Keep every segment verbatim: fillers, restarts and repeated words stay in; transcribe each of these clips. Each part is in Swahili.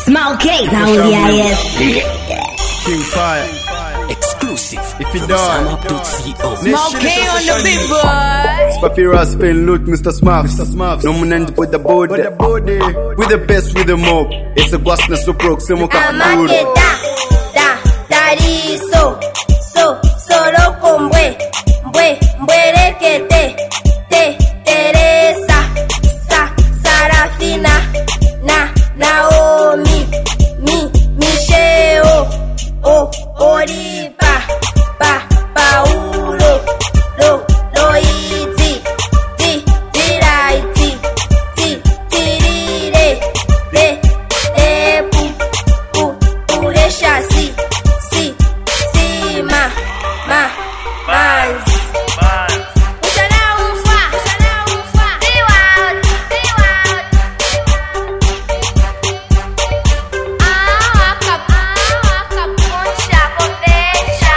Smokey, now the I S. King Fire. Exclusive. If you don't. Smokey on the big boy. Papyrus spin loot, Mister Smurf. Mister Smurf. No man with the body. With the body. With the best, with the mob. It's a guasna so proximo capuro. Da, da, dariso. So, solo con bue. Bue, bue que te. Te, Teresa. Sa, Sarafina. Na, Naomi. Mi, Micheo. O, Oripa. Pa, Paulo. Lo, Loiti. Ti, Tiraiti. Ti, Tirire. Le, le, pu, pu, purecha, si, si, si, ma, ma, mas. Puxa na ufa, puxa na ufa. Feel out, feel out. Ah, cap, ah, cap, puxa, poveja,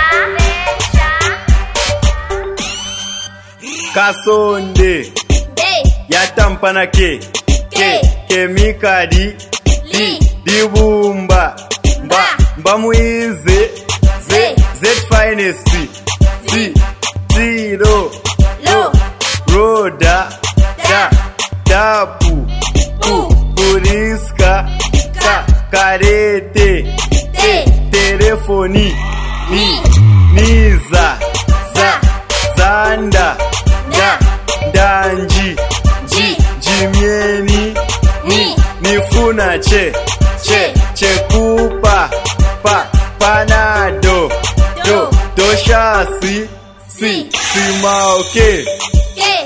veja. Kasonde. Day, Yatampana ke. Ke. Kemikadi. li, Di bumba. Ba. Bamuize. Z. Z finest. Si. Zero. lo, Roda. Da. Dapu. u, Puriska. Ka. Karete. te, Telefoni. ni, Niza. Za. za, Zanda. Da. Danji. ji, Jimieni. ni, Nifuna che. Che. Chekupa. Pa. Panado. Do. Doshasi. Si. Simauke. ke.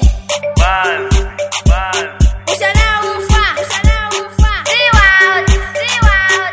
Puxa na ufa, puxa na ufa. Feel out, feel out.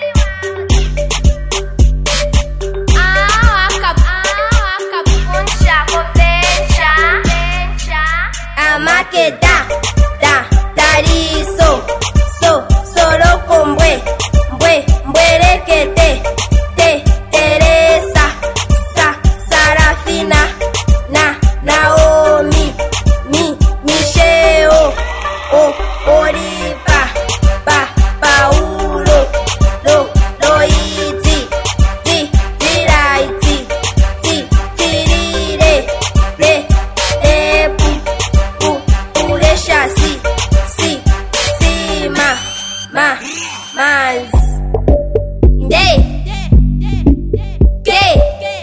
Ah, cap, ah, cap, puxa, poveja, veja. Ama que da, da, dariso. So, solo con bue, bue, bue que te, te, Teresa. Sa, Sarafina. Na, Naomi. Mi, Micheo. O, Oripa. Pa, Paulo. Lo, Loiti. Ti, Tiraiti. Ti, Tirire. Le, le, pu, pu, purecha, si, si, si, ma, ma, mas. Day, que,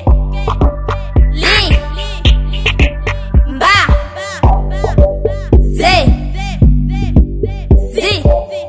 li, ba, ze, zi,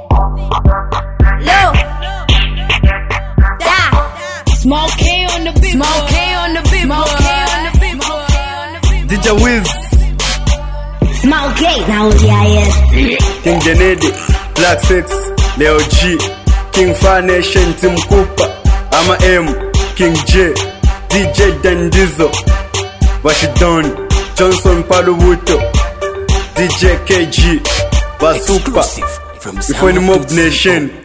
lo, da, Smokey on the big boy. Smokey on the big boy. Smokey on the big boy. D J Wiz. Smokey, now the I S. King Genedi. Black Six. Leo G. King Fire Nation. Tim Cooper. Ama M. King J. D J Dandizo. Washington. Johnson Palubuto. D J K G. Basupa. Exclusive from Before the Mob Nation.